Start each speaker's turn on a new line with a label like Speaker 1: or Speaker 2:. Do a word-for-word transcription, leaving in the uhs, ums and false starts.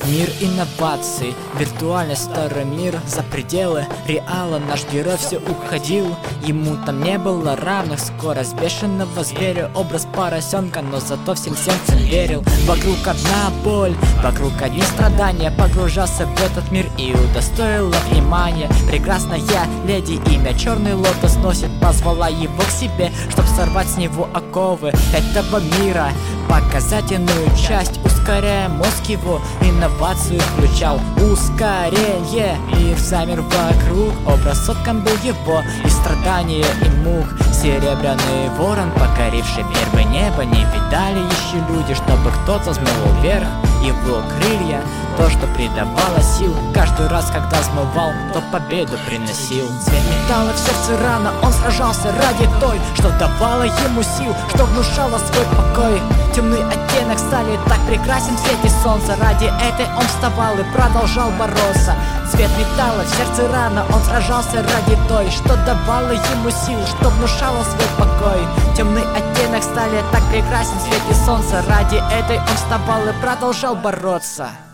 Speaker 1: Мир инноваций, виртуальный старый мир, за пределы реала наш герой все уходил. Ему там не было равных, скорость бешеного зверя, образ поросенка, но зато всем сердцем верил. Вокруг одна боль, вокруг одни страдания, погружался в этот мир и удостоила внимания. Прекрасная леди, имя Черный Лотос носит, позвала его к себе, чтоб сорвать с него оковы этого мира, показать иную часть, ускоряя мозг его, инновацию включал. Ускорение, мир замер вокруг, образ соткан был его из страдания и мук. Серебряный ворон, покоривший первое небо, не видали еще люди, чтобы кто-то взмыл вверх его крылья. То, что придавало сил, каждый раз, когда взмывал, то победу приносил. Цвет металла в сердце рана, он сражался ради той, что давало ему сил, что внушало свой покой. Темный оттенок стали так прекрасен в свете солнца, ради этой он вставал и продолжал бороться. Цвет металла в сердце рана, он сражался ради той, что давало ему сил, что внушало свой покой. Темный оттенок стали так прекрасен в свете солнца, ради этой он вставал и продолжал бороться.